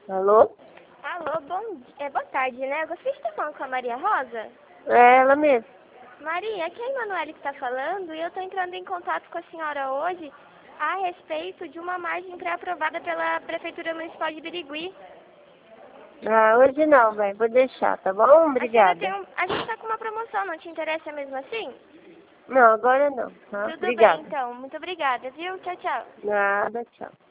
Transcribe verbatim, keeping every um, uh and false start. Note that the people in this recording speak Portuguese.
Alô? Alô, bom, é, boa tarde, né? Eu gostaria de estar falando com a Maria Rosa. É ela mesmo. Maria, aqui é a Emanuele que está falando e eu estou entrando em contato com a senhora hoje a respeito de uma margem pré-aprovada pela Prefeitura Municipal de Birigui. Ah, hoje não, velho. Vou deixar, tá bom? A senhora tem Obrigada. um, a gente está com uma promoção, não te interessa mesmo assim? Não, agora não. Tá? Tudo bem, Obrigada. então. Muito obrigada, viu? Tchau, tchau. Nada, tchau.